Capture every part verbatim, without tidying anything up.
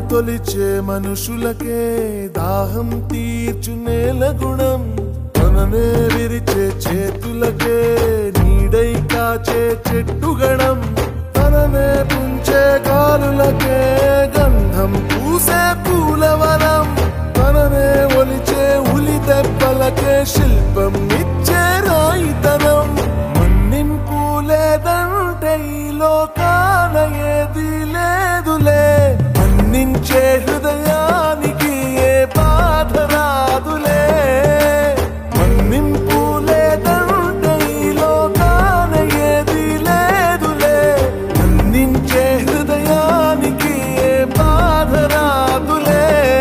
తొలిచే మనుషులకే దాహం తీర్చు నేల గుణం తననే విరిచే చేతులకే నీడై కాచే చెట్టుగణం తననే పుంచే గాలులకే గంధం పూసే పూలవనం తననే ఒలిచే ఉలి దెబ్బలకే శిల్పం ఇచ్చే రాయితనం మన్నింపు లేదంటే ఈ లోకాన ఏది లేదులే మన్నించే హృదయానికి ఏ బాధ రాదులే మన్నింపు లేదంటే ఈ లోకాన ఏది లేదులే మన్నించే హృదయానికి ఏ బాధ రాదులే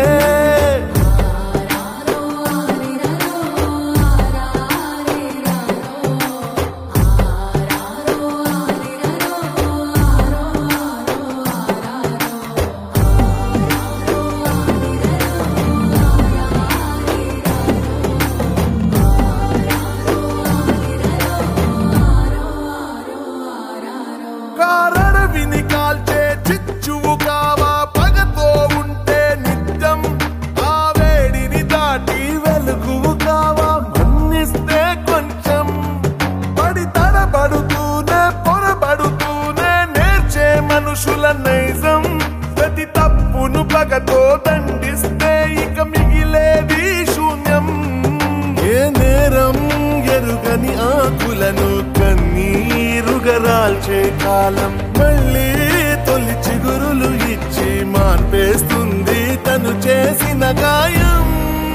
కారడవిని కాల్చే చిచ్చువు కావా పగతో ఉంటే నిత్యం ఆ వేడిని దాటి వెలుగువు కావా మన్నిస్తే కొంచెం పడి తడబడుతూనే పొరబడుతూనే నేర్చే మనుషుల నైజం ప్రతి తప్పును పగతో దండిస్తే ఇక మిగిలేది శూన్యం ఏ నేరం ఎరుగని ఆకులను కన్నీరుగరాల్చే కాలం మళ్ళీ తొలి చిగురులు ఇచ్చి మార్పేస్తుంది తను చేసిన గాయం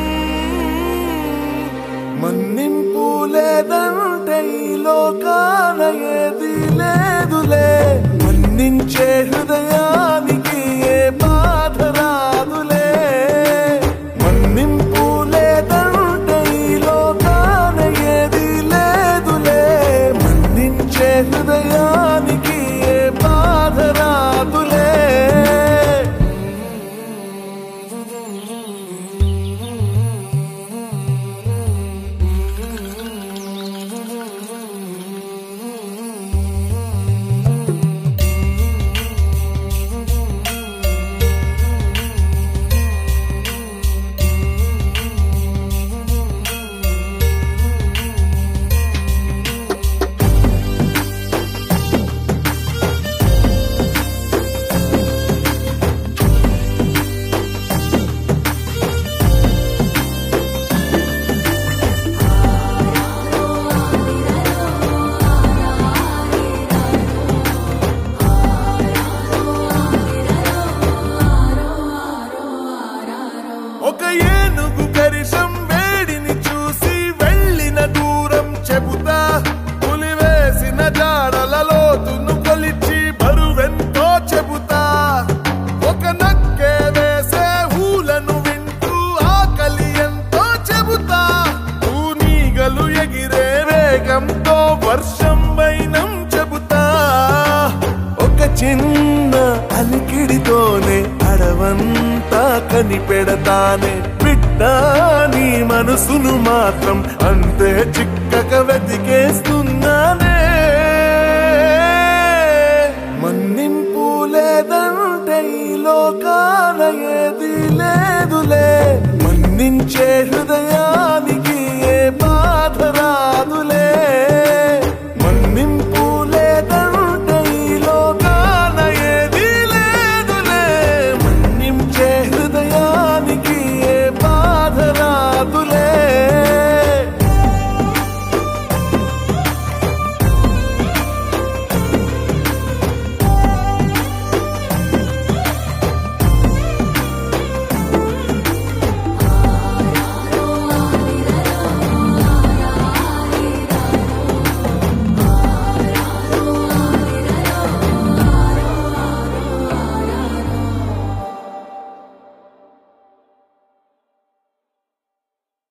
మన్నింపు లేదంటే ఈ లోకాన ఏది లేదులే మన్నించే హృదయానికి ఏ బాధ రాదులే మన్నింపు లేదంటే ఈ లోకాన ఏది లేదులే మన్నించే హృదయానికి ఏ బాధ రాదులే ఒక ఏనుగు కరిషం వేడిని చూసి వెళ్ళిన దూరం చెబుతా పులి వేసిన జాడల లోతును కొలిచి బరువెంతో చెబుతా ఒక నక్కే వేసే ఊలను వింటూ ఆకలి ఎంతో చెబుతా తూనీగలు ఎగిరే వేగంతో వర్షం వైనం చెబుతా ఒక చిన్న అలికిడితోనే అడవంతా కనిపెడతానే బిడ్డ నీ మనసును మాత్రం అంతే చిక్కక వెతికేస్తున్నానే మన్నింపు లేదంటే ఈ లోకాన ఏది లేదులే మన్నించే హృదయా